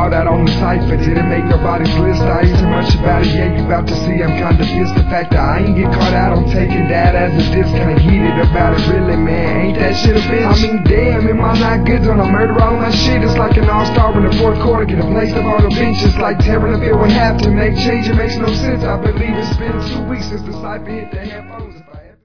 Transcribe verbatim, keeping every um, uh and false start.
called out on the cipher. Didn't make nobody's list, I ain't too much about it. Yeah, you about to see I'm kinda pissed. The fact that I ain't get caught out on taking that as a diss. Kinda heated about it, really, man. Ain't that shit a bitch? I mean, damn, am I not good? Don't I murder all my shit? It's like an all-star in the fourth quarter. Get a place up on the bench. It's like tearing the field in half to make change. It makes no sense. I believe it's been two weeks since the cipher hit the headphones.